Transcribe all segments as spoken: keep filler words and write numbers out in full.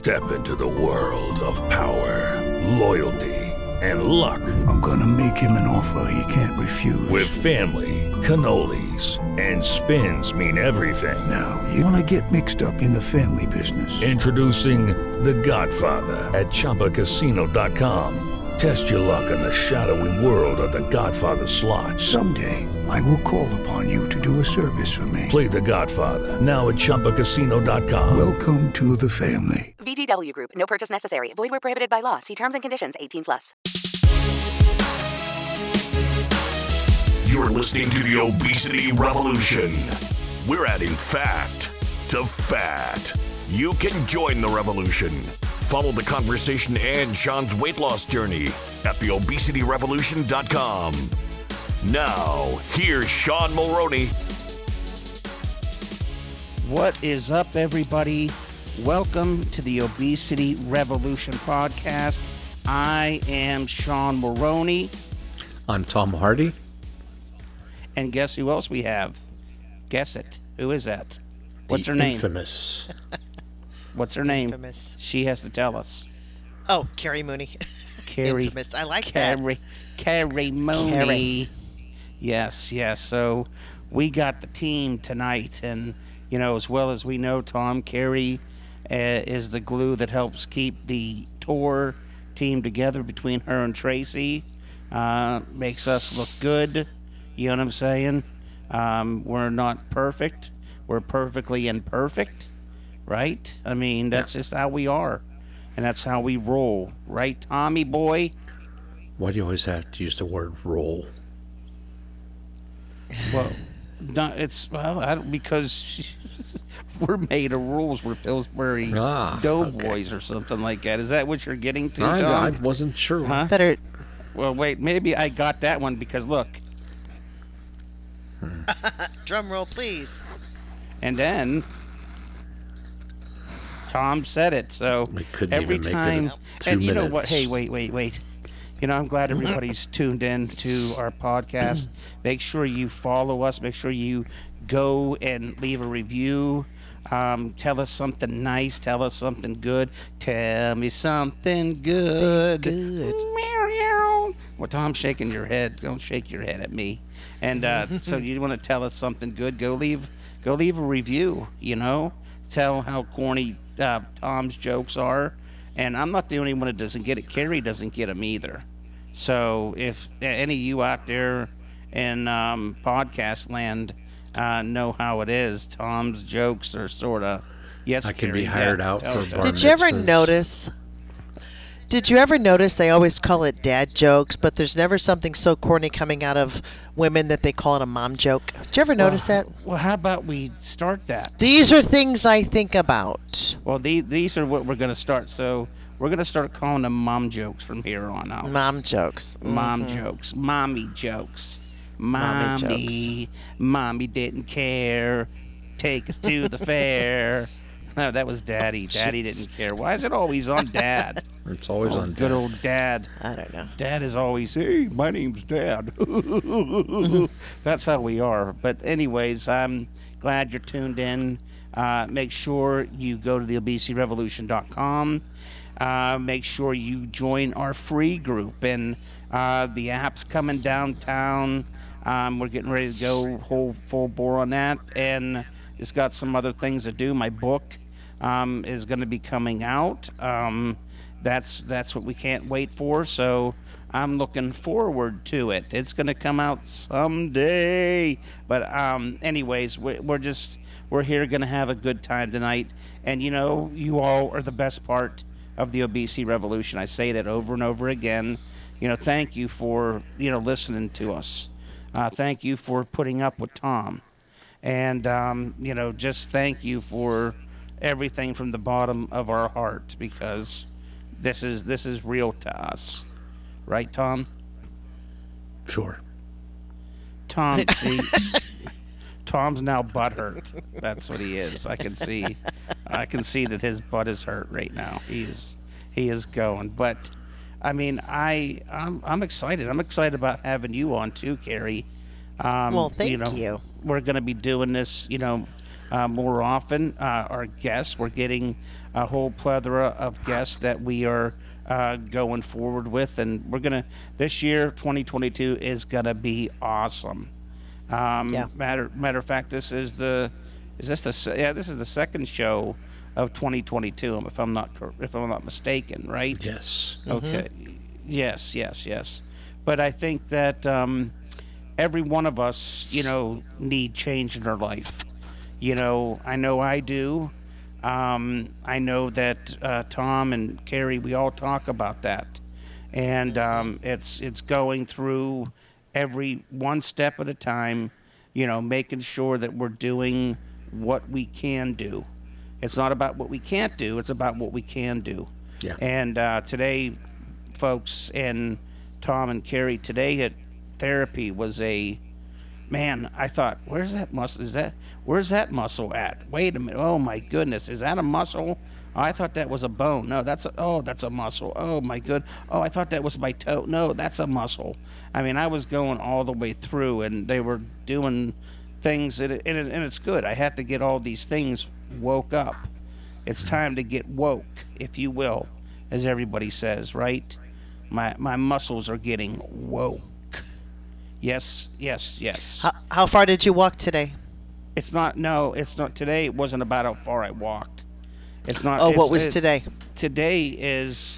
Step into the world of power, loyalty, and luck. I'm gonna make him an offer he can't refuse. With family, cannolis, and spins mean everything. Now, you wanna get mixed up in the family business. Introducing The Godfather at Chumba Casino dot com. Test your luck in the shadowy world of The Godfather slot. Someday, I will call upon you to do a service for me. Play The Godfather, now at Chumba Casino dot com. Welcome to the family. V G W Group. No purchase necessary. Void where prohibited by law. See terms and conditions. eighteen plus. You're listening to the Obesity Revolution. We're adding fact to fat. You can join the revolution. Follow the conversation and Sean's weight loss journey at the obesity revolution dot com. Now, here's Sean Mulroney. What is up, everybody? Welcome to the Obesity Revolution podcast. I am Sean Mulroney. I'm Tom Hardy. And guess who else we have? Guess it. Who is that? What's the her name? Infamous. What's her name? Infamous. She has to tell us. Oh, Carrie Mooney. Carrie. Infamous. I like Carrie, that. Carrie Mooney. Carrie. Yes, yes. So we got the team tonight, and you know, as well as we know, Tom, Carrie uh, is the glue that helps keep the tour team together between her and Tracy. Uh, makes us look good. You know what I'm saying? Um, we're not perfect. We're perfectly imperfect, right? I mean, that's just how we are, and that's how we roll, right, Tommy boy? Why do you always have to use the word roll? Well, not, it's well, I don't, because we're made of rules. We're Pillsbury Ah, Doughboys okay. or something like that. Is that what you're getting to, I, Tom? I wasn't sure. Huh? Better. Well, wait, maybe I got that one because look, Drum roll, please. and then Tom said it. So We couldn't every even make it time, in two and you know what? minutes. Hey, wait, wait, wait. You know, I'm glad everybody's tuned in to our podcast. Make sure you follow us. Make sure you go and leave a review. Um, tell us something nice. Tell us something good. Tell me something good. Good. Meow. Well, Tom's shaking your head. Don't shake your head at me. And uh, so you want to tell us something good? Go leave. Go leave a review. You know, tell how corny uh, Tom's jokes are. And I'm not the only one that doesn't get it. Carrie doesn't get them either. So if any of you out there in um, podcast land uh, know how it is, Tom's jokes are sort of, yes, I can Carrie, be hired yeah, out tell for us. bar Did you ever mitzvahs. notice? Did you ever notice they always call it dad jokes, but there's never something so corny coming out of women that they call it a mom joke? Did you ever notice well, that? Well, how about we start that? These are things I think about. Well, these, these are what we're going to start. So we're going to start calling them mom jokes from here on out. Mom jokes. Mom Mhm. jokes. Mommy jokes. Mommy Mommy. Mommy didn't care. Take us to the fair. No, that was Daddy. Daddy didn't care. Why is it always on Dad? It's always Oh, on good Dad. old Dad. I don't know. Dad is always, hey, my name's Dad. That's how we are. But anyways, I'm glad you're tuned in. Uh, make sure you go to the obesity revolution dot com. Uh, make sure you join our free group. And uh, the app's coming downtown. Um, we're getting ready to go whole full bore on that. And it's got some other things to do. My book um, is going to be coming out. Um, that's that's what we can't wait for. So I'm looking forward to it. It's going to come out someday. But um, anyways, we're, we're just we're here going to have a good time tonight. And you know, you all are the best part of the obesity revolution. I say that over and over again. You know, thank you for you know listening to us. Uh, thank you for putting up with Tom. And, um, you know, just thank you for everything from the bottom of our heart, because this is this is real to us. Right, Tom? Sure. Tom, see, Tom's now butthurt. That's what he is. I can see, I can see that his butt is hurt right now. He's he is going. But, I mean, I I'm, I'm excited. I'm excited about having you on too, Carrie. Um, Well, thank you. Know, you. We're going to be doing this, you know, uh, more often. Uh, our guests, we're getting a whole plethora of guests that we are uh, going forward with, and we're gonna this year, twenty twenty-two, is gonna be awesome. Um, Yeah. Matter matter of fact, this is the is this the se- yeah this is the second show of twenty twenty-two, if I'm not cor- if I'm not mistaken, right? Yes. Okay. Yes, yes, yes. But I think that um, every one of us, you know, need change in our life. You know, I know I do. Um, I know that uh, Tom and Carrie, we all talk about that, and um, it's it's going through every one step at a time. You know, making sure that we're doing what we can do. It's not about what we can't do. It's about what we can do. Yeah. And uh, today, folks, and Tom and Carrie, today at therapy was a, man, I thought, where's that muscle? Is that, where's that muscle at? Wait a minute. Oh my goodness. Is that a muscle? Oh, I thought that was a bone. No, that's a, oh, that's a muscle. Oh my good. Oh, I thought that was my toe. No, that's a muscle. I mean, I was going all the way through, and they were doing things, and, it, and, it, and it's good. I had to get all these things woke up. It's time to get woke, if you will, as everybody says, right? My my muscles are getting woke. Yes, yes, yes. How, how far did you walk today? It's not, no, it's not, today it wasn't about how far I walked. It's not. Oh, it's, what was it- today? Today is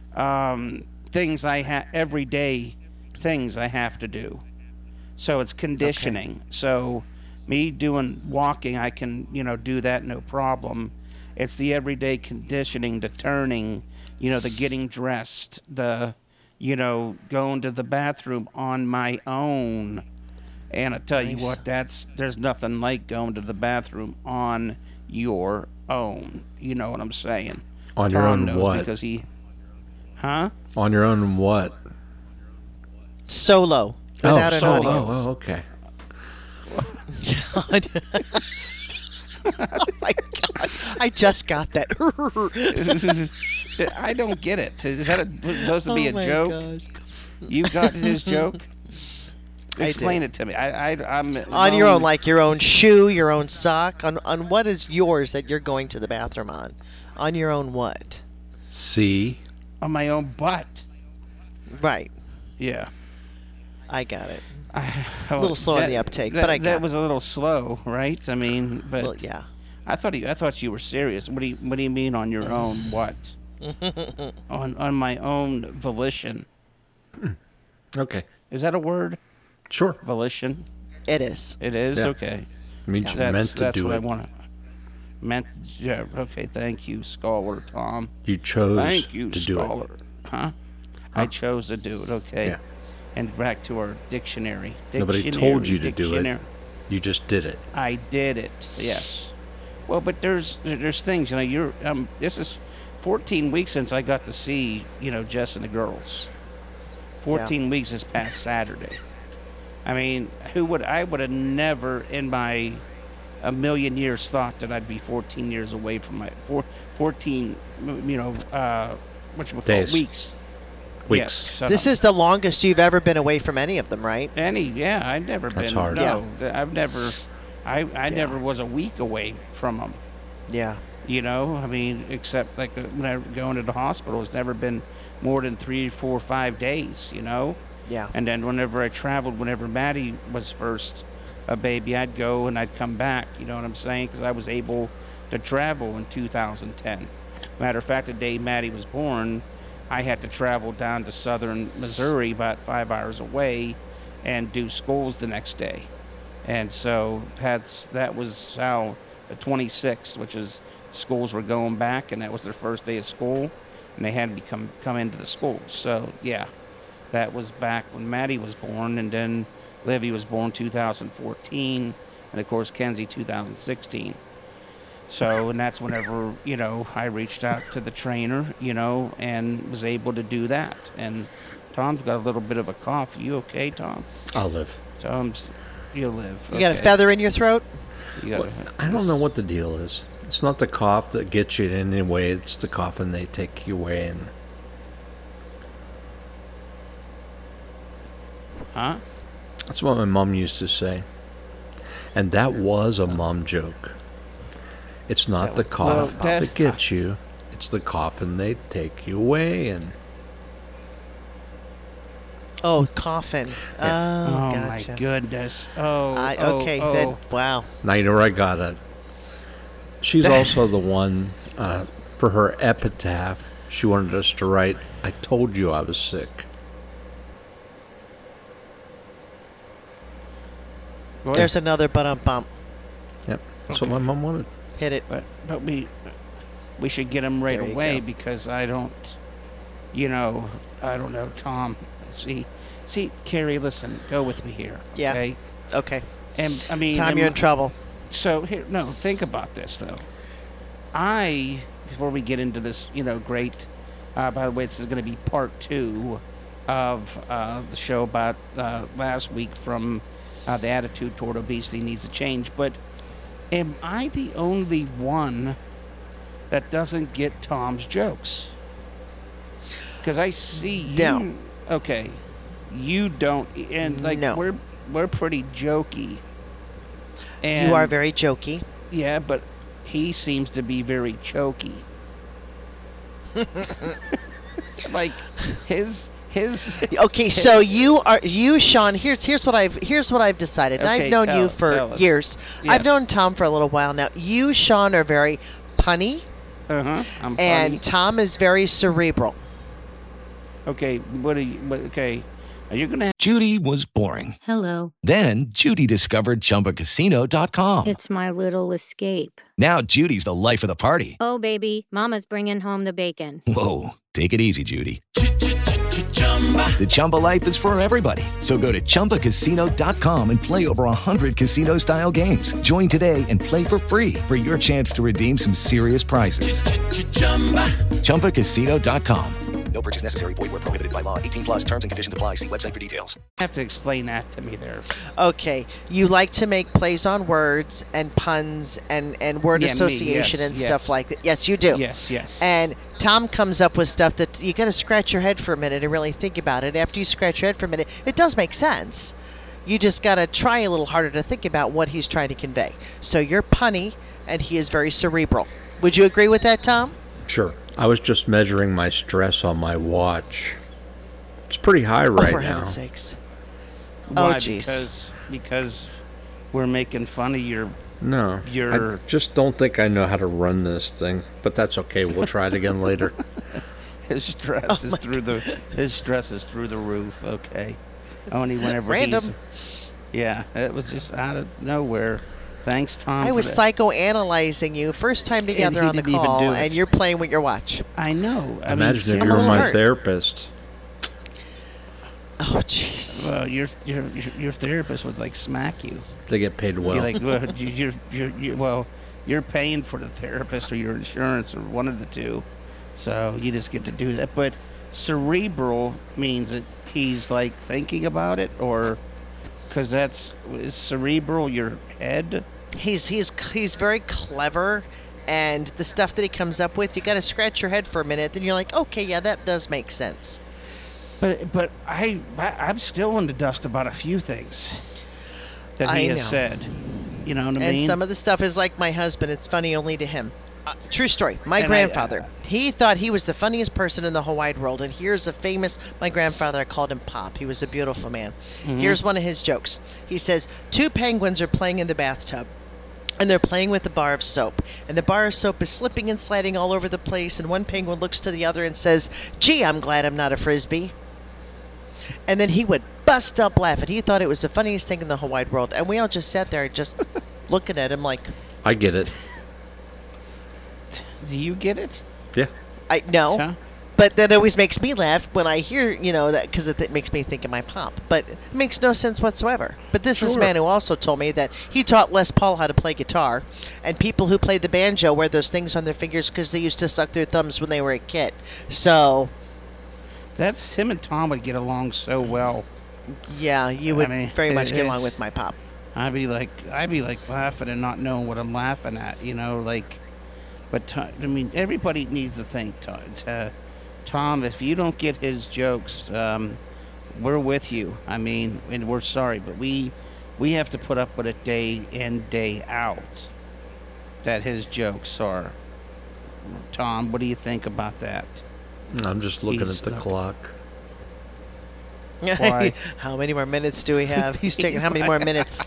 um, things I have, everyday things I have to do. So it's conditioning. So me doing walking, I can, you know, do that no problem. It's the everyday conditioning, the turning, you know, the getting dressed, the, you know, going to the bathroom on my own. And I tell you Nice. what, that's, there's nothing like going to the bathroom on your own. You know what I'm saying? On your Tom own knows what? Because he, huh? On your own what? Solo. Without oh, an solo. audience. Oh, okay. Oh my god! I just got that. I don't get it. Is that a, supposed to be Oh a my joke? gosh. You got his joke? I Explain did. it to me. I, I, I'm On your own, like your own shoe, your own sock. On on what is yours that you're going to the bathroom on? On your own what? C. on my own butt. Right. Yeah. I got it. I, A little slow on the uptake, that, but I got that it. was a little slow, right? I mean, but Well, yeah. I thought he, I thought you were serious. What do you What do you mean on your own? What? on on my own volition. Okay. Is that a word? Sure. Volition. It is. It is. Yeah. Okay. It means you're That's meant to that's do what I it. want to. Meant. Yeah. Okay. Thank you, Scholar Tom. You chose Thank you, to do Scholar. it. Huh? I chose to do it. Okay. Yeah. And back to our dictionary. Nobody Dictionary, told you to do it. dictionary. You just did it. I did it. Yes. Well, but there's there's things, you know. You're um. This is fourteen weeks since I got to see, you know, Jess and the girls. fourteen weeks this past Saturday. I mean, who would I would have never in my a million years thought that I'd be fourteen years away from my four, fourteen, you know, uh, what you Days. weeks. Weeks. Yes, shut This up. is the longest you've ever been away from any of them, right? Any, yeah, I've never That's been. hard. No, th- I've never. I I never was a week away from them. Yeah. You know, I mean, except like uh, when I go into the hospital, it's never been more than three, four, five days. You know. Yeah. And then whenever I traveled, whenever Maddie was first a baby, I'd go and I'd come back. You know what I'm saying? Because I was able to travel in two thousand ten. Matter of fact, the day Maddie was born, I had to travel down to southern Missouri, about five hours away, and do schools the next day. And so that's that was how the twenty-sixth, which is schools were going back, and that was their first day of school, and they had me come come into the schools. So yeah, that was back when Maddie was born, and then Livy was born two thousand fourteen, and of course Kenzie two thousand sixteen. So, and that's whenever, you know, I reached out to the trainer, you know, and was able to do that. And Tom's got a little bit of a cough. You okay, Tom? I'll live. Tom's, you'll live. You got a Okay. feather in your throat? You got a, I don't know what the deal is. It's not the cough that gets you in any way. It's the coughing they take you away. And huh? that's what my mom used to say. And that was a mom joke. It's not That the was- cough well, that, that- gets you. It's the coffin they take you away and Oh, coffin. Oh, Oh, gotcha. my goodness. Oh, I, oh, okay, oh. then, wow. now you know where I got it. She's also the one uh, for her epitaph. She wanted us to write, "I told you I was sick." Well, There's another bump bump. Yep, that's what my mom wanted. Hit it. But but we we should get him right There you away go. because I don't, you know, I don't know, Tom. See, see, Carrie, listen, go with me here. Yeah. Okay? Okay. And I mean, Tom, am- you're in trouble. So here, no, think about this though. I, before we get into this, you know, great. Uh, by the way, this is going to be part two of uh, the show about uh, last week from uh, the attitude toward obesity needs to change. But am I the only one that doesn't get Tom's jokes? Because I see you. No. Okay, you don't, and like No. we're we're pretty jokey. And You are very jokey. yeah, but he seems to be very choky. Like his his. Okay, so you are you, Sean. Here's here's what I've here's what I've decided. And Okay, I've known tell- you for tell us. years. Yes. I've known Tom for a little while now. You, Sean, are very punny, Uh huh. I'm and funny. Tom is very cerebral. Okay, what are you? What, okay, are you gonna? Judy was boring. Hello. Then Judy discovered Chumba Casino dot com. It's my little escape. Now Judy's the life of the party. Oh, baby, mama's bringing home the bacon. Whoa, take it easy, Judy. The Chumba life is for everybody. So go to Chumba Casino dot com and play over one hundred casino-style games. Join today and play for free for your chance to redeem some serious prizes. Chumba Casino dot com. No purchase necessary. Void where prohibited by law. eighteen plus terms and conditions apply. See website for details. Have to explain that to me there. Okay, you like to make plays on words and puns and and word Yeah, me, association yes, and yes. stuff like that. Yes, you do. Yes, yes. And Tom comes up with stuff that you got to scratch your head for a minute and really think about it. After you scratch your head for a minute, it does make sense. You just got to try a little harder to think about what he's trying to convey. So you're punny, and he is very cerebral. Would you agree with that, Tom? Sure. I was just measuring my stress on my watch. It's pretty high right oh, for now. heaven's sakes. Why? Oh, jeez. Because because we're making fun of your. No, You're- I just don't think I know how to run this thing, but that's okay. We'll try it again later. His stress Oh is through the his stress is through the roof. Okay, only whenever Random. he's. Yeah, it was just out of nowhere. Thanks, Tom. I for was that. psychoanalyzing you first time together he on the didn't even call, do it. and you're playing with your watch. I know. I Imagine mean, if you were my Smart. therapist. Oh, jeez. Well, your your your your therapist would like smack you. They get paid well. You're like, well, you- you're, you're, you're, well, you're paying for the therapist or your insurance or one of the two, so you just get to do that. But cerebral means that he's like thinking about it, or because that's is cerebral your head. He's he's he's very clever, and the stuff that he comes up with, you got to scratch your head for a minute. Then you're like, okay, yeah, that does make sense. But but I, I I'm still in the dust about a few things that he I has know. said. You know what I And mean? some of the stuff is like my husband. It's funny only to him. Uh, true story. My And I- grandfather. uh, he thought he was the funniest person in the whole wide world. And here's a famous. My grandfather, I called him Pop. He was a beautiful man. Mm-hmm. Here's one of his jokes. He says, two penguins are playing in the bathtub. And they're playing with the bar of soap. And the bar of soap is slipping and sliding all over the place. And one penguin looks to the other and says, gee, I'm glad I'm not a Frisbee. And then he would bust up laughing. He thought it was the funniest thing in the whole wide world. And we all just sat there just looking at him like, I get it. Do you get it? Yeah. I no. Huh? But that always makes me laugh when I hear, you know, that because it, it makes me think of my pop. But it makes no sense whatsoever. But this is a Sure. man who also told me that he taught Les Paul how to play guitar. And people who play the banjo wear those things on their fingers because they used to suck their thumbs when they were a kid. So, That's him and Tom would get along so well. yeah, you I would mean, very much it- get along it's- with my pop. I'd be like, I'd be like laughing and not knowing what I'm laughing at, you know, like. But Tom, I mean, everybody needs to think, Tom. To, Tom, if you don't get his jokes, um, we're with you. I mean, and we're sorry, but we we have to put up with it day in, day out. that his jokes are. Tom, what do you think about that? I'm just looking He's at the looking. clock. Why? How many more minutes do we have? He's taking how many more minutes?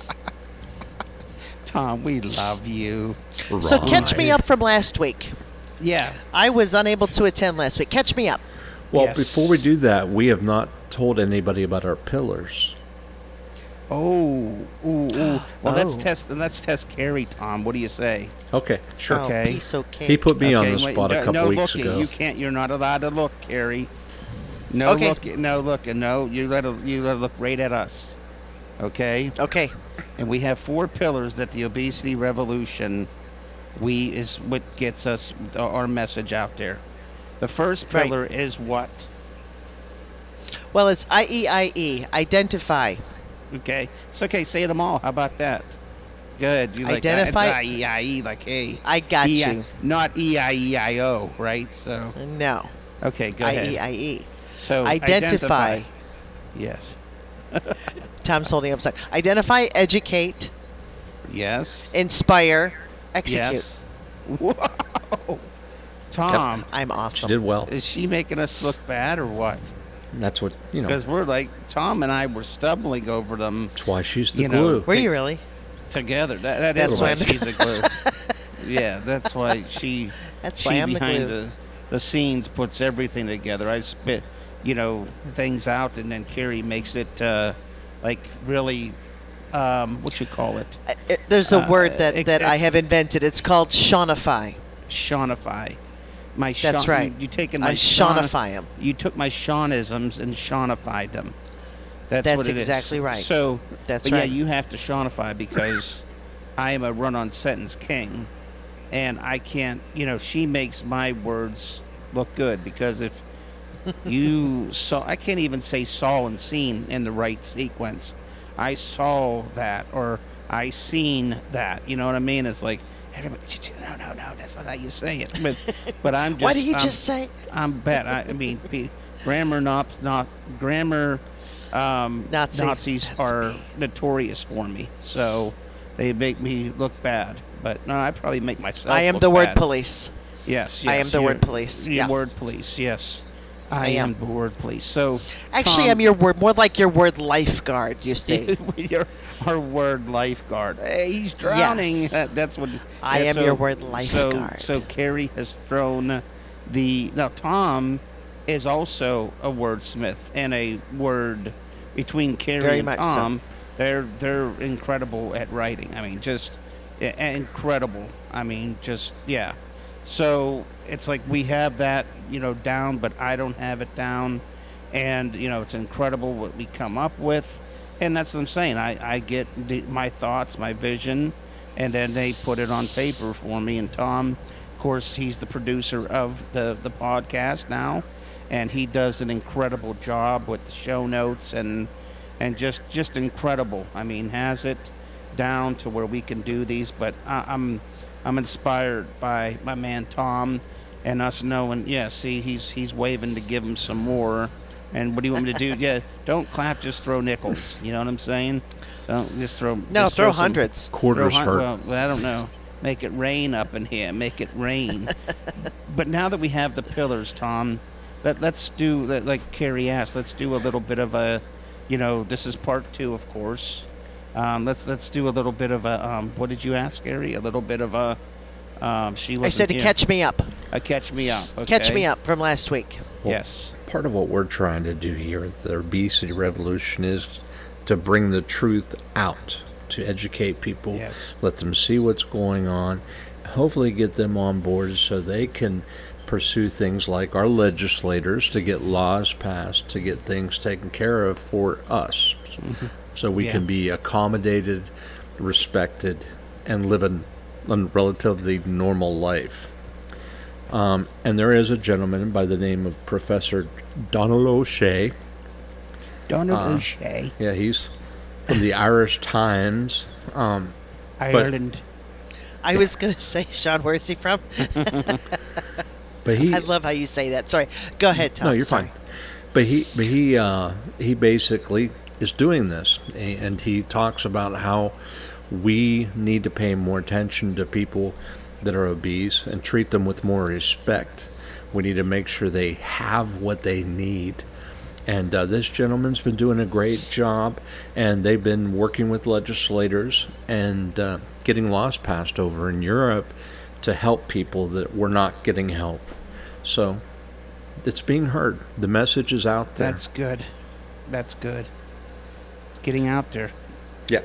Tom, we love you. So catch me Right. up from last week. Yeah. I was unable to attend last week. Catch me up. Well, Yes. before we do that, we have not told anybody about our pillars. Oh, ooh, ooh. Well, let's Oh. test. Let's test Carrie, Tom. What do you say? Okay, sure. Oh, Okay. piece of cake. He put me on Okay, the wait, spot a no, couple no weeks looking. ago. You can't. You're not allowed to look, Carrie. No Okay. look. No looking. No, you let you let look right at us. Okay. Okay. And we have four pillars that the obesity revolution, we is what gets us our message out there. The first Right. pillar is what? Well, it's I E I E. Identify. Okay. It's okay. Say them all. How about that? Good. You like Identify- that? It's I E I E, like hey. I got E I you. Not E I E I O, right? So No. okay, go I ahead. E I E. So Identify. Yes. Tom's holding up a sign. Identify, educate, Yes. inspire, execute. Yes. Whoa. Tom, I'm She awesome. did well. is she making us look bad or what? That's what, you know, Because we're like, Tom and I were stumbling over them that's why she's the you know, glue. Were you really? together. That, that That's is why why I'm- she's the glue. Yeah, that's why she. That's she why I'm the behind glue. the the scenes puts everything together. I spit, you know, things out, and then Carrie makes it uh, like really, um, what you call it, Uh, uh, There's a Uh, word that, ex- that I ex- have invented. It's called Shaunify. Shaunify. My That's Shaun- right. You, you taken my I Shaun- Shaunify 'em. You took my Shaunisms and Shaunified them. That's, That's what it is. exactly right. So, That's but right. yeah, you have to Shaunify because I am a run-on sentence king, and I can't. You know, she makes my words look good because if you saw, I can't even say saw and seen in the right sequence. I saw that or I seen that. You know what I mean? It's like everybody. No, no, no. That's not how you say it. But, but I'm just. What did you I'm- just say? I'm bet. I, I mean, pe- grammar not not grammar um, Nazi. Nazis That's are me. notorious for me, so they make me look bad. But no, I probably make myself. I am look the word bad. police. Yes, yes. I am the you're- word police, you're yeah. word police. Yes, I, I am. am. the word police. So Actually, Tom, I'm your word, more like your word lifeguard, you see. You're our word lifeguard. Hey, he's drowning. Yes. That- that's what. I yeah, am so- your word So, lifeguard. so Carrie has thrown the. Now Tom is also a wordsmith and a word between Carrie Very and much so. Tom. They're they're incredible at writing. I mean, just yeah, incredible. I mean, just yeah. So it's like we have that, you know, down, but I don't have it down. And, you know, it's incredible what we come up with. And that's what I'm saying. I, I get the, my thoughts, my vision, and then they put it on paper for me. And Tom, of course, he's the producer of the, the podcast now. And he does an incredible job with the show notes and and just, just incredible. I mean, has it down to where we can do these. But I, I'm I'm inspired by my man Tom and us knowing, yeah, see, he's he's waving to give him some more. And what do you want me to do? Yeah, don't clap, just throw nickels. You know what I'm saying? Don't just throw. No, just throw some- hundreds. Quarters throw hun- hurt. Well, I don't know. Make it rain up in here. Make it rain. But now that we have the pillars, Tom, let, let's do, let- like Carrie asked, let's do a little bit of a, you know, this is part two, of course. Um, let's let's do a little bit of a, um, what did you ask, Carrie? A little bit of a, um, she I wasn't said to here. catch me up. A catch me up. Catch okay? me up from last week. Well, Yes. Part of what we're trying to do here at the Obesity Revolution is to bring the truth out, to educate people, Yes. let them see what's going on, hopefully get them on board so they can pursue things like our legislators to get laws passed, to get things taken care of for us, so we Yeah. can be accommodated, respected, and live a, a relatively normal life. Um, and there is a gentleman by the name of Professor Donald O'Shea. Donald Uh, O'Shea, Yeah, he's from the Irish Times. Um, Ireland. I was going to say, Sean, where is he from? but he, I love how you say that. Sorry. Go ahead, Tom. no, you're Sorry. fine. But he, but he, uh, he basically is doing this, a- and he talks about how we need to pay more attention to people that are obese and treat them with more respect. We need to make sure they have what they need. And uh, this gentleman's been doing a great job, and they've been working with legislators and uh, getting laws passed over in Europe to help people that were not getting help. So it's being heard. The message is out there. That's good. That's good. It's getting out there. Yeah.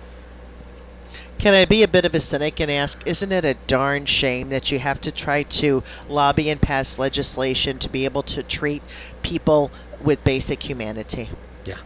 Can I be a bit of a cynic and ask, isn't it a darn shame that you have to try to lobby and pass legislation to be able to treat people with basic humanity? Yeah.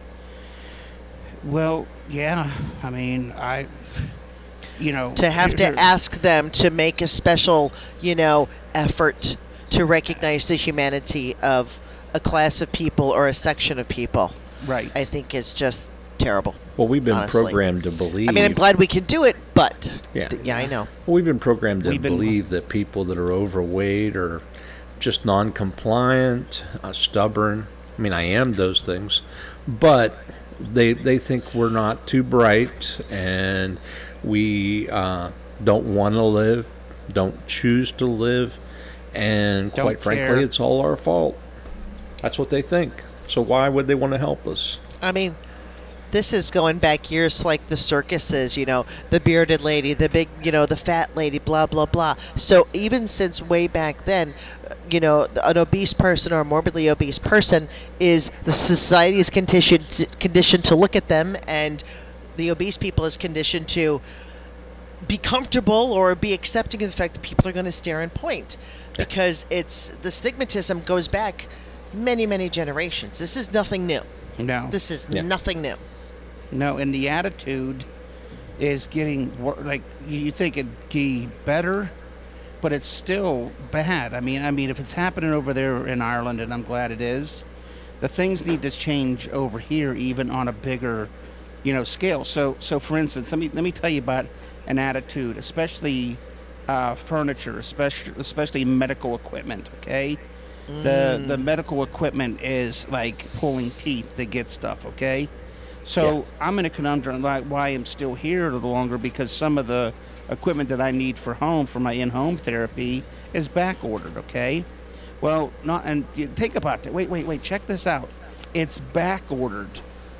Well, yeah. I mean, I, you know. To have to ask them to make a special, you know, effort to recognize the humanity of a class of people or a section of people. Right. I think it's just terrible. Well, we've been honestly. programmed to believe. I mean, I'm glad we can do it, but yeah, yeah, I know. Well, we've been programmed to We've been- believe that people that are overweight or just non-compliant, uh, stubborn. I mean, I am those things, but they they think we're not too bright and we uh, don't want to live, don't choose to live, and Don't quite frankly, care. it's all our fault. That's what they think. So why would they want to help us? I mean, this is going back years, like the circuses, you know, the bearded lady, the big, you know, the fat lady, blah, blah, blah. So even since way back then, you know, an obese person or a morbidly obese person is the society is conditioned conditioned to look at them, and the obese people is conditioned to be comfortable or be accepting of the fact that people are going to stare and point, because it's the stigmatism goes back many, many generations. This is nothing new. No. This is Yeah. nothing new. No, and the attitude is getting wor- like you think it'd be better, but it's still bad. I mean, I mean, if it's happening over there in Ireland, and I'm glad it is, the things need to change over here, even on a bigger, you know, scale. So, so for instance, let me let me tell you about an attitude, especially uh, furniture, especially especially medical equipment. Okay, the the medical equipment is like pulling teeth to get stuff. Okay. So I'm in a conundrum like why I'm still here a little longer, because some of the equipment that I need for home, for my in-home therapy, is back ordered, okay? Well, not, and you think about that. Wait, wait, wait, check this out. It's back ordered.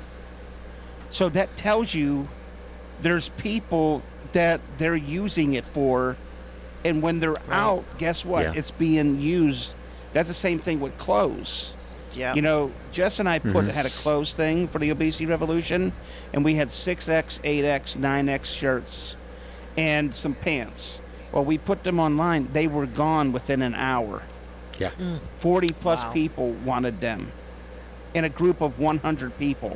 So that tells you there's people that they're using it for, and when they're out, guess what? Yeah. It's being used. That's the same thing with clothes. Yeah. You know, Jess and I put Mhm. had a clothes thing for the Obesity Revolution, and we had six X, eight X, nine X shirts and some pants. Well, we put them online. They were gone within an hour. Yeah. forty plus Wow. people wanted them in a group of one hundred people.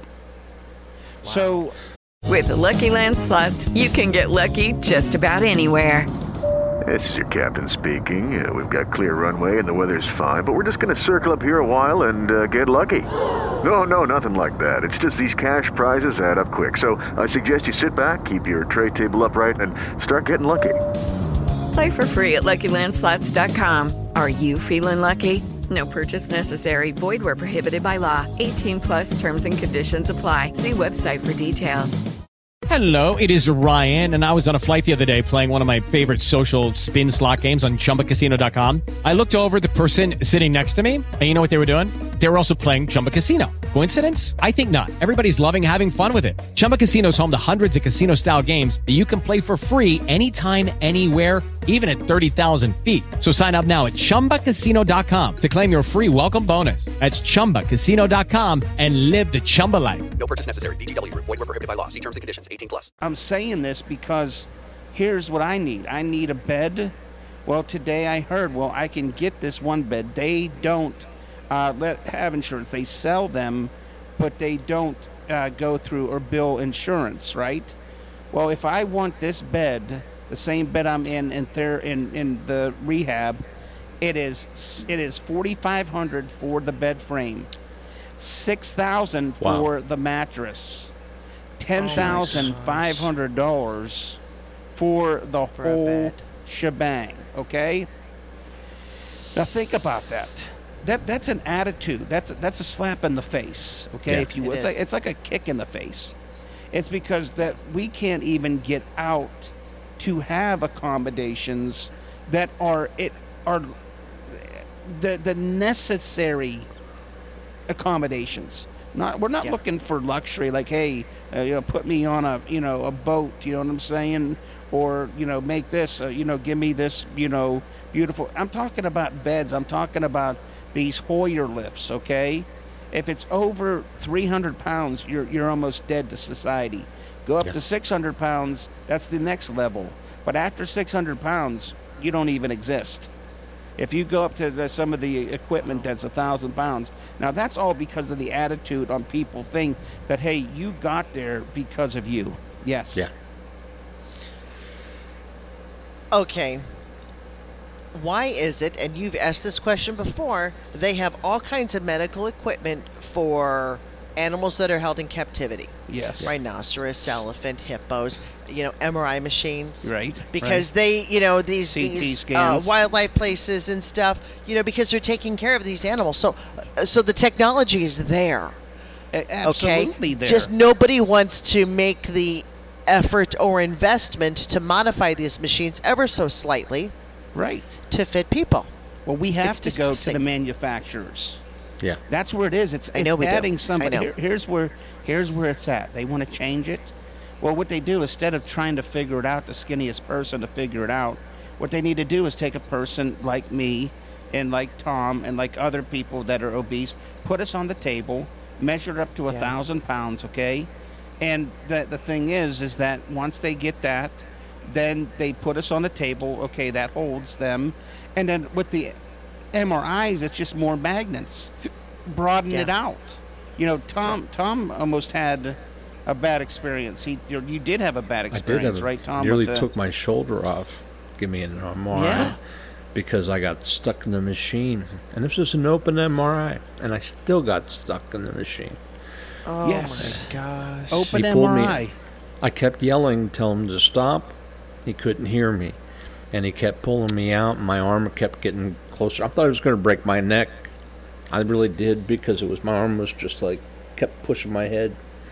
So, With the Lucky Land Slots, you can get lucky just about anywhere. This is your captain speaking. Uh, we've got clear runway and the weather's fine, but we're just going to circle up here a while and uh, get lucky. No, no, nothing like that. It's just these cash prizes add up quick. So I suggest you sit back, keep your tray table upright, and start getting lucky. Play for free at Lucky Land Slots dot com. Are you feeling lucky? No purchase necessary. Void where prohibited by law. eighteen plus terms and conditions apply. See website for details. Hello, it is Ryan, and I was on a flight the other day playing one of my favorite social spin slot games on Chumba Casino dot com. I looked over at the person sitting next to me, and you know what they were doing? They were also playing Chumba Casino. Coincidence? I think not. Everybody's loving having fun with it. Chumba Casino is home to hundreds of casino-style games that you can play for free anytime, anywhere, even at thirty thousand feet. So sign up now at Chumba Casino dot com to claim your free welcome bonus. That's Chumba Casino dot com and live the Chumba life. No purchase necessary. V G W. Void where prohibited by law. See terms and conditions. eighteen plus. I'm saying this because here's what I need. I need a bed. Well, today I heard, well, I can get this one bed. They don't uh, let have insurance. They sell them, but they don't uh, go through or bill insurance, right? Well, if I want this bed, the same bed I'm in in there in, in the rehab, it is it is forty-five hundred dollars for the bed frame, six thousand dollars Wow. for the mattress, ten thousand five hundred dollars for the For a whole bed. shebang. Okay. Now think about that. That that's an attitude. That's that's a slap in the face. Okay, Yeah. if you will. It It's like is. it's like a kick in the face. It's because that we can't even get out to have accommodations that are it are the the necessary accommodations. Not we're not Yeah. looking for luxury like, hey, uh, you know, put me on a you know a boat, you know what I'm saying, or you know make this, uh, you know, give me this, you know, beautiful. I'm talking about beds. I'm talking about these Hoyer lifts. Okay, if it's over three hundred pounds, you're you're almost dead to society. Go up Yeah. to six hundred pounds. That's the next level. But after six hundred pounds, you don't even exist. If you go up to the, some of the equipment that's a thousand pounds, now that's all because of the attitude on people think that, hey, you got there because of you. Yes. Yeah. Okay. Why is it, and you've asked this question before, they have all kinds of medical equipment for animals that are held in captivity? Yes. Rhinoceros, elephant, hippos, you know, M R I machines. Right. Because right. they, you know, these, C T these uh, scans. wildlife places and stuff, you know, because they're taking care of these animals. So, uh, so the technology is there. A- absolutely okay? there. Just nobody wants to make the effort or investment to modify these machines ever so slightly. Right. To fit people. Well, we have It's to go to disgusting. the manufacturers. Yeah. That's where it is. It's, I it's know we do. adding I somebody. know. Here, here's where here's where it's at. They want to change it. Well, what they do, instead of trying to figure it out, the skinniest person to figure it out, what they need to do is take a person like me and like Tom and like other people that are obese, put us on the table, measure up to a Yeah. thousand pounds, okay? And the the thing is, is that once they get that, then they put us on the table. Okay, that holds them, and then with the M R Is, it's just more magnets, broaden Yeah. it out. You know, Tom Tom almost had a bad experience. He you, you did have a bad I did experience, have a, right, Tom? nearly with the- took my shoulder off. Give me an M R I. Yeah. Because I got stuck in the machine. And this was an open M R I. And I still got stuck in the machine. Oh Yes. my gosh. Open He pulled M me- R I. I kept yelling, tell him to stop. He couldn't hear me. And he kept pulling me out, and my arm kept getting closer. I thought it was going to break my neck. I really did, because it was my arm was just like, kept pushing my head.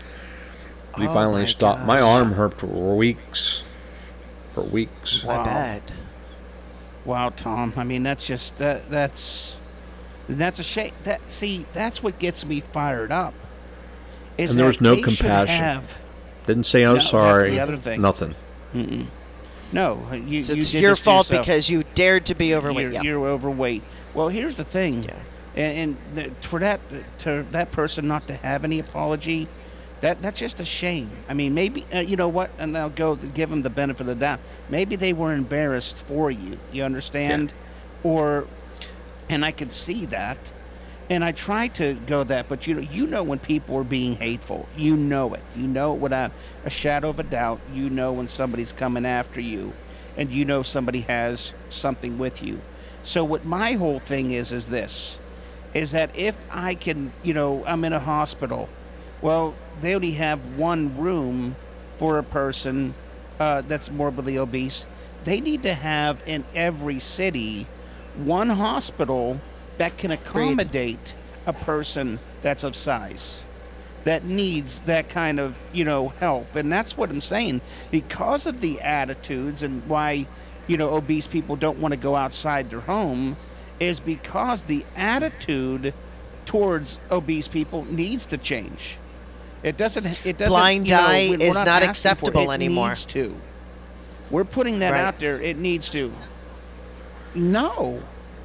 We Oh finally my stopped. My gosh. arm hurt for weeks. For weeks. Wow. I bet. Wow, Tom. I mean, that's just that. That's that's a shame. That see, that's what gets me fired up. Is And there was that no they should compassion. have- Didn't say I No, was that's sorry. the other thing. Nothing. Mm-mm. No, you. So you it's did your this to fault yourself. because you dared to be overweight. You're, yeah. you're overweight. Well, here's the thing, Yeah. and, and the, for that to that person not to have any apology, that that's just a shame. I mean, maybe uh, you know what, and I'll go give them the benefit of the doubt. Maybe they were embarrassed for you. You understand, or, and I could see that, and I try to go that, but you know, you know when people are being hateful, you know it. You know it without a shadow of a doubt. You know when somebody's coming after you, and you know somebody has something with you. So what my whole thing is is this, is that if I can, you know, I'm in a hospital, well, they only have one room for a person uh, that's morbidly obese. They need to have in every city one hospital that can accommodate a person that's of size, that needs that kind of, you know, help. And that's what I'm saying. Because of the attitudes and why, you know, obese people don't want to go outside their home is because the attitude towards obese people needs to change. It doesn't, it doesn't, Blind you know, eye we're is not not asking for it. acceptable It anymore. needs to. We're putting that Right. out there. It needs to. No.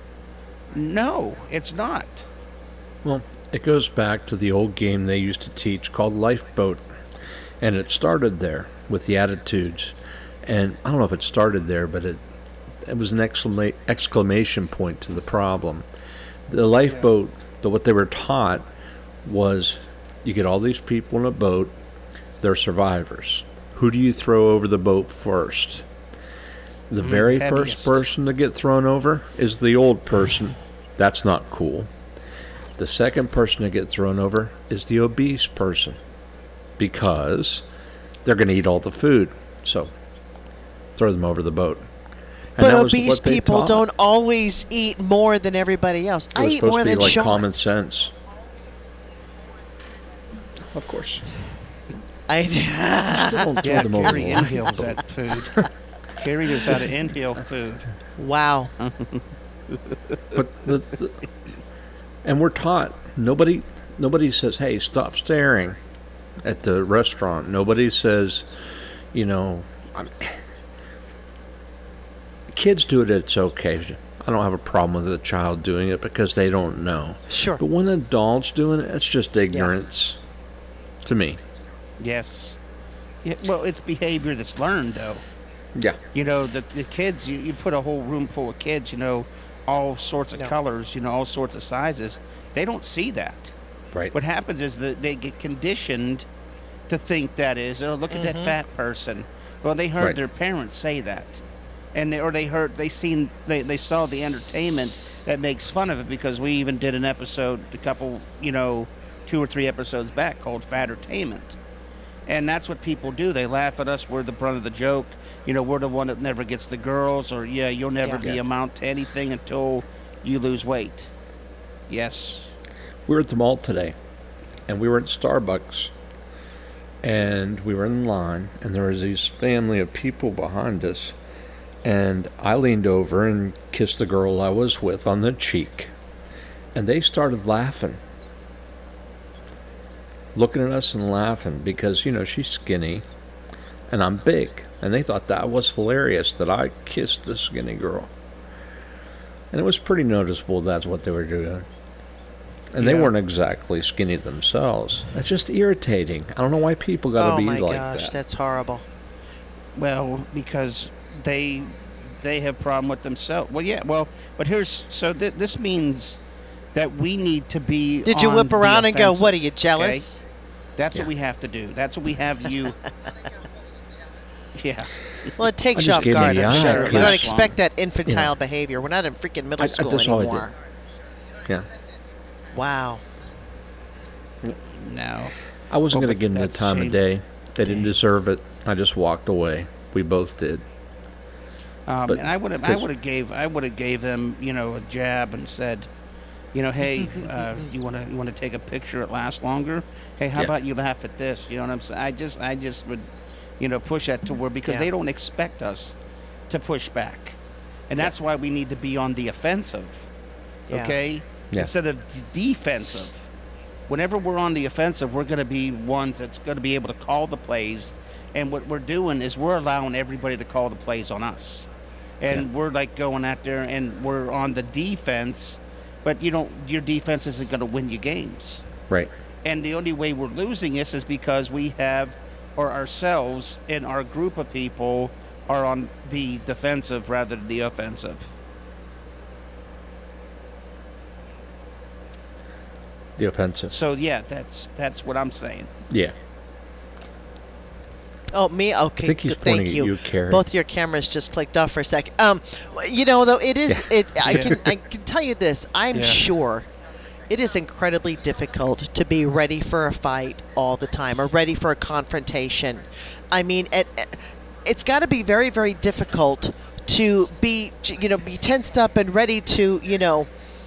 No, it's not. Well, it goes back to the old game they used to teach called Lifeboat. And it started there with the attitudes. And I don't know if it started there, but it it was an exclama- exclamation point to the problem. The lifeboat, the, what they were taught was you get all these people in a boat, they're survivors. Who do you throw over the boat first? The Mm, very heaviest. first person to get thrown over is the old person. That's not cool. The second person to get thrown over is the obese person because they're going to eat all the food. So throw them over the boat. And But that was obese what they people taught. don't always eat more than everybody else. It I was eat supposed more to be than like Sean. common sense. Of course. I Still don't throw Yeah, them over Carrie the line. inhales that food. Carrie knows how to inhale food. Wow. But the, the and we're taught nobody nobody says, "Hey, stop staring," at the restaurant. Nobody says, you know, I'm, kids do it. It's okay. I don't have a problem with a child doing it because they don't know. Sure. But when adults doing it, it's just ignorance to me. Yes. Yeah, well, it's behavior that's learned, though. Yeah. You know, the, the kids, you, you put a whole room full of kids, you know, all sorts of No. colors, you know, all sorts of sizes. They don't see that. Right. What happens is that they get conditioned to think that is, oh, look at that fat person. Well, they heard Right. their parents say that. And they, or they heard, they seen, they, they saw the entertainment that makes fun of it, because we even did an episode a couple, you know, two or three episodes back called Fattertainment. And that's what people do. They laugh at us. We're the brunt of the joke. You know, we're the one that never gets the girls, or, yeah, you'll never Yeah. be Yeah. amount to anything until you lose weight. Yes. We were at the mall today, and we were at Starbucks, and we were in line, and there was this family of people behind us, and I leaned over and kissed the girl I was with on the cheek, and they started laughing, looking at us and laughing, because, you know, she's skinny, and I'm big, and they thought that was hilarious that I kissed the skinny girl, and it was pretty noticeable that's what they were doing. And they Yeah. weren't exactly skinny themselves. That's just irritating. I don't know why people got to Oh be my like gosh, that. that's horrible. Well, because they they have problem with themselves. Well, yeah. Well, but here's so th- this means that we need to be. Did you on whip the around and go, offensive, what, are you okay? jealous? That's Yeah. what we have to do. That's what we have you. Yeah. Well, it takes I you just off gave guard, my I'm eye sure. You because- don't expect that infantile You know. behavior. We're not in freaking middle I- I- school that's all I did. anymore. Yeah. Wow. No. I wasn't Well, going to but give them the that's time shame- of day. They didn't deserve it. I just walked away. We both did. Um, But- and I would have, I 'cause- would have gave, I would have gave them, you know, a jab and said, you know, hey, uh, you want to, you want to take a picture? It lasts longer. Hey, how Yeah. about you laugh at this? You know what I'm saying? I just, I just would, you know, push that to where, because Yeah. they don't expect us to push back, and that's why we need to be on the offensive. Yeah. Okay, Yeah. instead of d- defensive. Whenever we're on the offensive, we're going to be ones that's going to be able to call the plays. And what we're doing is we're allowing everybody to call the plays on us. And Yeah. we're like going out there and we're on the defense, but you don't, your defense isn't going to win you games. Right. And the only way we're losing this is because we have, or ourselves and our group of people are on the defensive rather than the offensive. The offensive. So yeah, that's that's what I'm saying. Yeah. Oh, me? Okay, I think he's good, thank pointing at you. you, Carrie. Both your cameras just clicked off for a sec. Um, you know, though, it is. Yeah. It. I Yeah. can. I can tell you this. I'm Yeah. sure it is incredibly difficult to be ready for a fight all the time, or ready for a confrontation. I mean, it, it's got to be very, very difficult to be, you know, be tensed up and ready to, you know,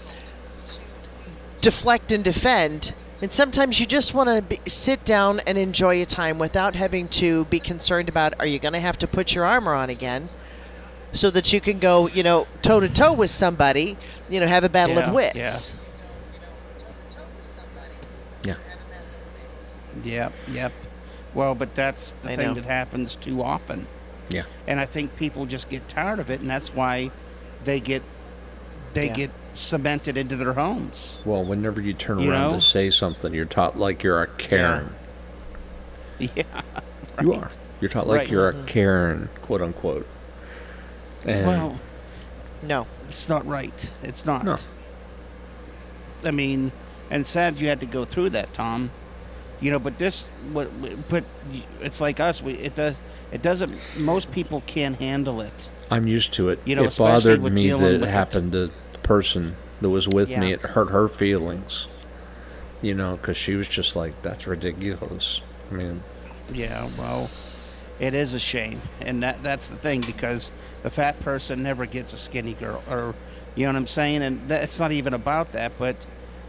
deflect and defend. And sometimes you just want to sit down and enjoy your time without having to be concerned about, are you going to have to put your armor on again so that you can go, you know, toe to toe with somebody, you know, have a battle Yeah, of wits. Yeah. Yep, yep. Well, but that's the I thing know. that happens too often. Yeah. And I think people just get tired of it, and that's why they get they Yeah. get cemented into their homes. Well, whenever you turn You around know? to say something, you're taught like you're a Karen. Yeah, You right. are. You're taught like Right. you're a Karen, quote unquote. And Well, No. it's not right. It's not. No. I mean, and sad you had to go through that, Tom. You know, but this, what, but it's like us. We it does. It doesn't. Most people can't handle it. I'm used to it. You know, it especially bothered with me dealing that with it it. happened to the person that was with me. Yeah. It hurt her feelings. You know, because she was just like, "That's ridiculous." I mean, Yeah, well, it is a shame, and that that's the thing, because the fat person never gets a skinny girl, or you know what I'm saying, and that, it's not even about that, but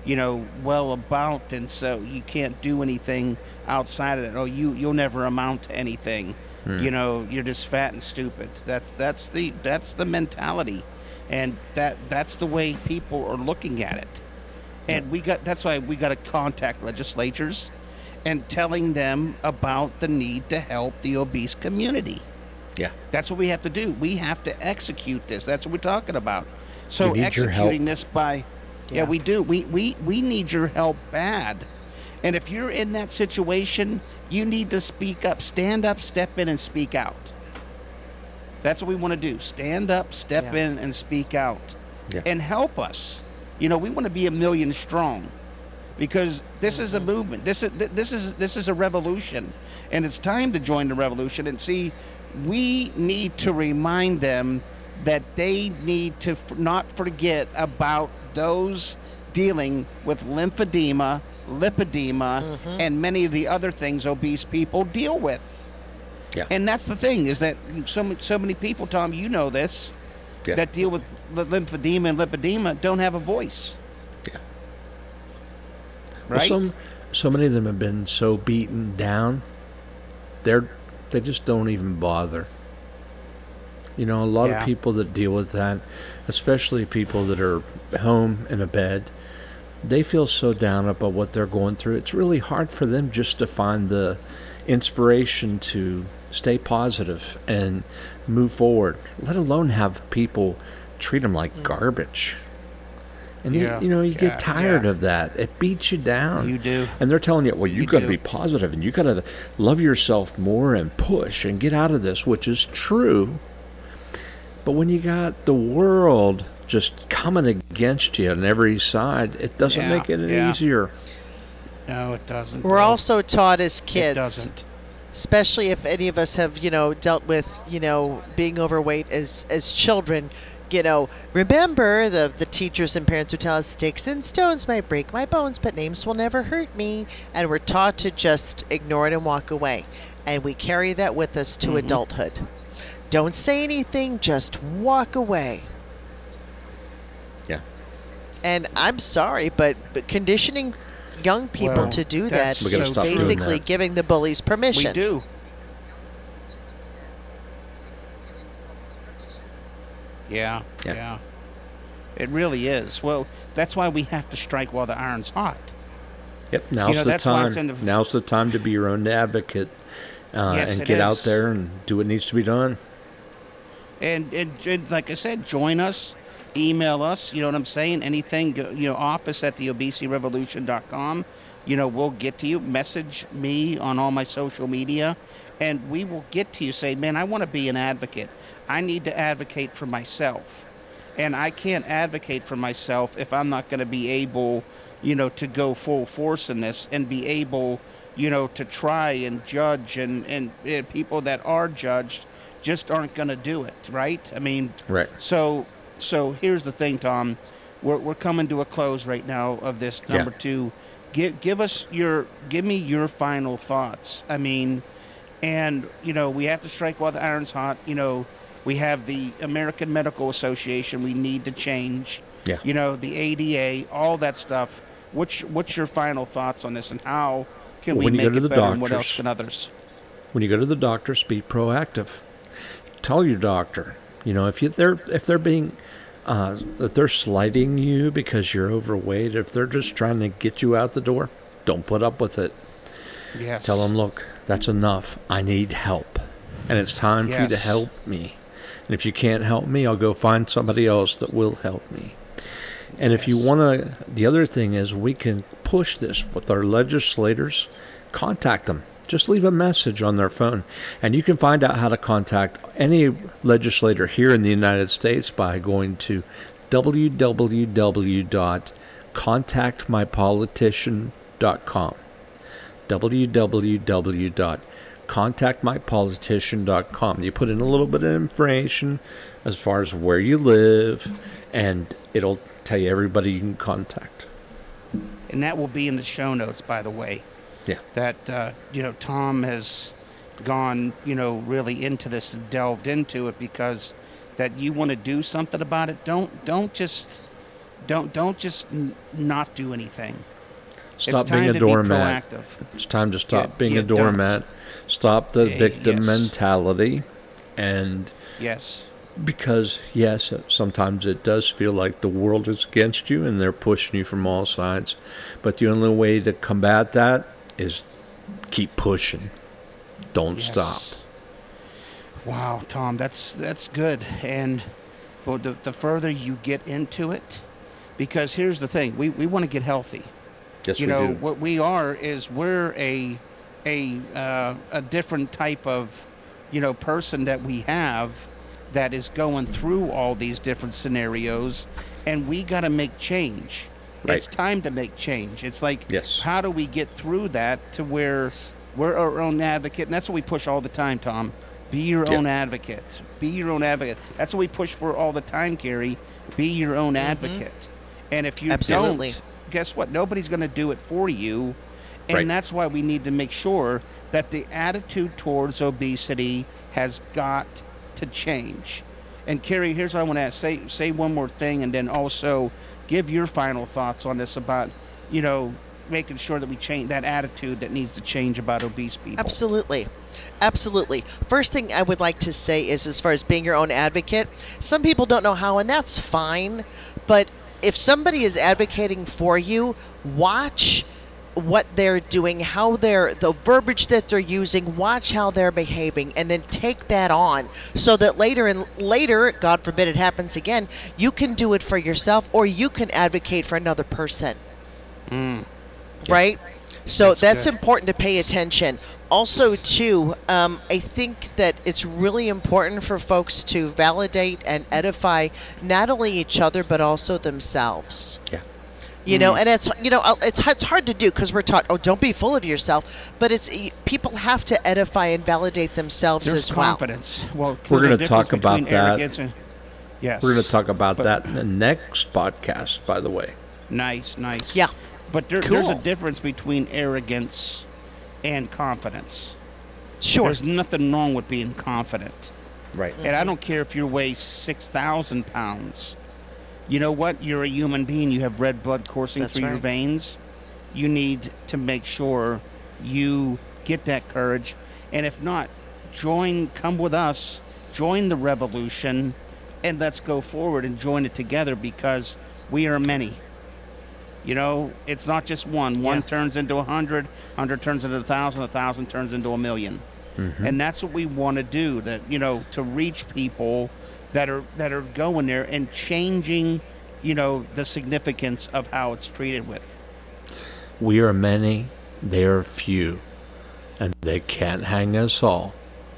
you know, well about, and so you can't do anything outside of it. Oh, you you'll never amount to anything. Hmm. You know, you're just fat and stupid. That's that's the that's the mentality, and that that's the way people are looking at it. And we got that's why we got to contact legislatures and telling them about the need to help the obese community. Yeah. That's what we have to do. We have to execute this. That's what we're talking about. So We need your help. executing this by yeah. Yeah. we do. We, we we need your help bad. And if you're in that situation, you need to speak up. Stand up, step in, and speak out. That's what we want to do. Stand up, step Yeah. in, and speak out. Yeah. And help us. You know, we want to be a million strong, because this is a movement. This is this is this is a revolution, and it's time to join the revolution. And see, we need to remind them that they need to f- not forget about those dealing with lymphedema, lipedema, and many of the other things obese people deal with. Yeah. And that's the thing, is that so m- so many people, Tom, you know this, Yeah. that deal with l- lymphedema and lipedema don't have a voice. Yeah. Right? Well, some, so many of them have been so beaten down, they're they just don't even bother. You know, a lot Yeah. of people that deal with that, especially people that are home in a bed, they feel so down about what they're going through. It's really hard for them just to find the inspiration to stay positive and move forward, let alone have people treat them like garbage. And Yeah. you, you know, you Yeah, get tired yeah. of that. It beats you down. You do. And they're telling you, well, you, You got to do. be positive and you got to love yourself more and push and get out of this, which is true. But when you got the world just coming against you on every side, it doesn't Yeah, make it any yeah. easier. No, it doesn't. We're No. also taught as kids, It doesn't. especially if any of us have, you know, dealt with, you know, being overweight as as children. You know, remember the the teachers and parents who tell us sticks and stones might break my bones, but names will never hurt me, and we're taught to just ignore it and walk away, and we carry that with us to Mm-hmm. adulthood. Don't say anything, just walk away. Yeah. And I'm sorry, but, but conditioning young people Well, to do that that's We gotta is stop doing basically that. giving the bullies permission. We do. Yeah, Yeah. yeah. It really is. Well, that's why we have to strike while the iron's hot. Yep. Now's know, the that's why time. it's in the- Now's the time to be your own advocate uh, Yes, and it get out is. there and do what needs to be done. And, and, and like I said, join us, email us, you know what I'm saying? Anything, go- you know, office at the obesity revolution dot com. You know, we'll get to you. Message me on all my social media, and we will get to you. Say, man, I want to be an advocate. I need to advocate for myself. And I can't advocate for myself if I'm not going to be able, you know, to go full force in this and be able, you know, to try and judge. And, and uh, people that are judged just aren't going to do it, right? I mean, Right. so so here's the thing, Tom. We're we're coming to a close right now of this Yeah. number two. Give give us your give me your final thoughts. I mean, and you know, we have to strike while the iron's hot. You know, we have the American Medical Association. We need to change. Yeah. You know, the A D A, all that stuff. What's what's your final thoughts on this, and how can Well, we when you make go to it the better, and what doctors- else can others? When you go to the doctors, be proactive. Tell your doctor, you know, if you, they're if they're being uh, if they're slighting you because you're overweight, if they're just trying to get you out the door, don't put up with it. Yes. Tell them, look, that's enough. I need help, and it's time for you to Yes. help me. And if you can't help me, I'll go find somebody else that will help me. And if you want to, the other thing is we can push this with our legislators. Contact them. Just leave a message on their phone. And you can find out how to contact any legislator here in the United States by going to w w w dot contact my politician dot com. w w w dot contact my politician dot com. You put in a little bit of information as far as where you live, and it'll tell you everybody you can contact. And that will be in the show notes, by the way. Yeah. That, uh, you know, Tom has gone, you know, really into this and delved into it, because that you want to do something about it. Don't, don't just, don't don't just n- not do anything. Stop it's time being a to doormat. Be proactive. It's time to stop Yeah, being yeah, a doormat. don't. Stop the Eh, victim yes. mentality. And Yes. because, yes, sometimes it does feel like the world is against you and they're pushing you from all sides. But the only way to combat that is keep pushing. Don't Yes. stop. Wow, Tom, that's that's good. And well, the, the further you get into it, because here's the thing, we, we want to get healthy. Yes, you we know, do. what we are is we're a a uh, a different type of, you know, person that we have that is going through all these different scenarios, and we got to make change. Right. It's time to make change. It's like, Yes. how do we get through that to where we're our own advocate? And that's what we push all the time, Tom. Be your Yeah. own advocate. Be your own advocate. That's what we push for all the time, Gary. Be your own advocate. And if you Absolutely. don't, guess what? Nobody's going to do it for you. And Right. that's why we need to make sure that the attitude towards obesity has got to change. And Carrie, here's what I want to say say one more thing, and then also give your final thoughts on this about, you know, making sure that we change that attitude that needs to change about obese people. Absolutely. Absolutely. First thing I would like to say is, as far as being your own advocate, some people don't know how, and that's fine. But if somebody is advocating for you, watch what they're doing, how they're, the verbiage that they're using, watch how they're behaving, and then take that on so that later and later, God forbid it happens again, you can do it for yourself or you can advocate for another person. Mm. Right? So that's, That's good. important to pay attention. Also, too, um, I think that it's really important for folks to validate and edify not only each other but also themselves. Yeah. You know, and it's you know it's it's hard to do because we're taught, oh, don't be full of yourself. But it's people have to edify and validate themselves There's as well. confidence. Well, We're there's a going to talk difference about between that. arrogance and- Yes. We're going to talk about But- that in the next podcast, by the way. Nice, nice. Yeah. But there, there's a Cool. difference between arrogance and confidence. Sure. There's nothing wrong with being confident. Right. And I don't care if you weigh six thousand pounds. You know what? You're a human being. You have red blood coursing That's through your right. veins. You need to make sure you get that courage. And if not, join, come with us, join the revolution, and let's go forward and join it together because we are many. You know, it's not just one. One Yeah. turns into a hundred, hundred turns into a thousand, a thousand turns into a million. Mm-hmm. And that's what we want to do, that, you know, to reach people that are that are going there and changing, you know, the significance of how it's treated with. We are many, they are few, and they can't hang us all.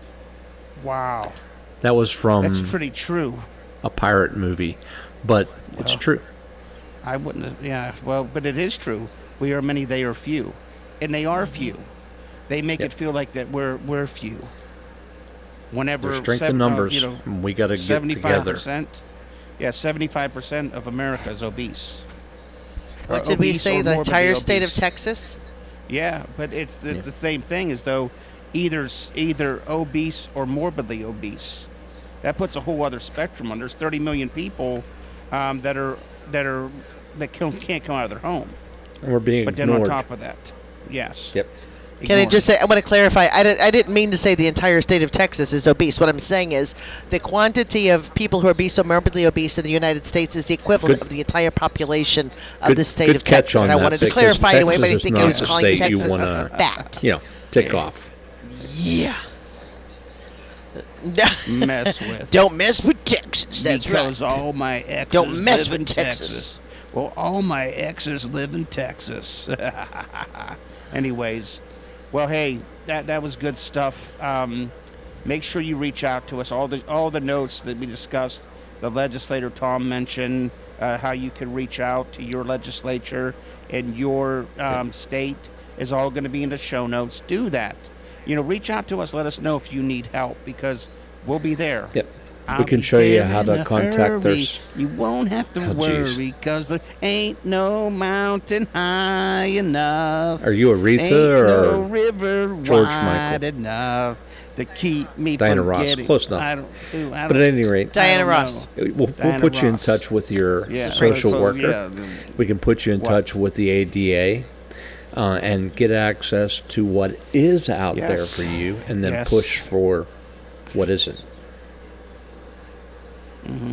Wow. That was from That's pretty true. a pirate movie, but it's Well, true. I wouldn't have, yeah, well, but it is true. We are many, they are few. And they are few. They make Yep. it feel like that we're we're few. Whenever There's strength seven- in uh, numbers. you know, we got to get seventy-five together. percent, yeah, seventy-five percent of America is obese. What Or did we obese say? or The morbidly entire state of obese. Texas? Yeah, but it's it's Yeah. the same thing as though either s- either obese or morbidly obese. That puts a whole other spectrum on. There's thirty million people um, that are that are that can't can't come out of their home. And we're being But then ignored. on top of that, yes. Yep. Can I ignored. just say, I want to clarify, I, di- I didn't mean to say the entire state of Texas is obese. What I'm saying is the quantity of people who are obese or morbidly obese in the United States is the equivalent Good- of the entire population of Good- the state good of catch Texas. on I that, wanted to because clarify to Texas anybody is thinking I not was the calling state you Texas wanna- fat. You know, tick off. Yeah. mess with. Don't mess with Texas. That's because right. all my exes Don't mess live with in Texas. Well, all my exes live in Texas. Anyways, well, hey, that that was good stuff. Um, make sure you reach out to us. All the all the notes that we discussed, the legislator Tom mentioned, uh, how you can reach out to your legislature in your um, state is all going to be in the show notes. Do that. You know, reach out to us. Let us know if you need help because we'll be there. Yep. I'll We can be show you there how in to a contact hurry. us. You won't have to Oh, geez. worry because there ain't no mountain high enough. Are you Aretha ain't or no river George wide Michael? enough. to keep me Diana from Ross, getting. close enough. I don't, ooh, I But don't, at any rate, Diana I don't Ross. know. We'll, we'll Diana put you in Ross. touch with your Yeah, social so, worker. yeah, the- We can put you in What? touch with the A D A uh, and get access to what is out there Yes. for you, and then Yes. push for what isn't. Mm-hmm.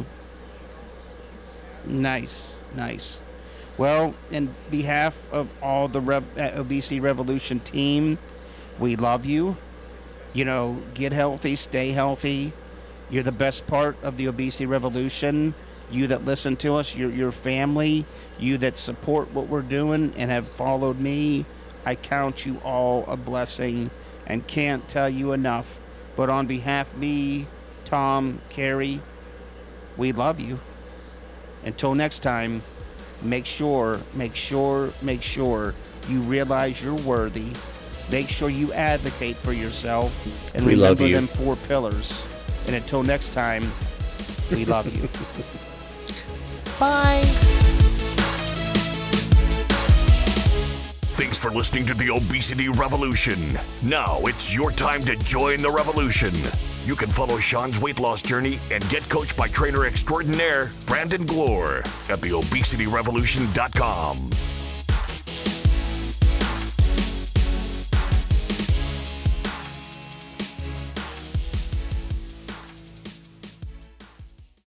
Nice, nice. Well, in behalf of all the Rev- uh, Obesity Revolution team, we love you. You know, get healthy, stay healthy. You're the best part of the Obesity Revolution. You that listen to us, your your family, you that support what we're doing and have followed me, I count you all a blessing and can't tell you enough. But on behalf of me, Tom, Carrie, we love you. Until next time, make sure, make sure, make sure you realize you're worthy. Make sure you advocate for yourself and We love remember you. them four pillars. And until next time, we love you. Bye. Thanks for listening to the Obesity Revolution. Now it's your time to join the revolution. You can follow Sean's weight loss journey and get coached by trainer extraordinaire Brandon Glore at the obesity revolution dot com.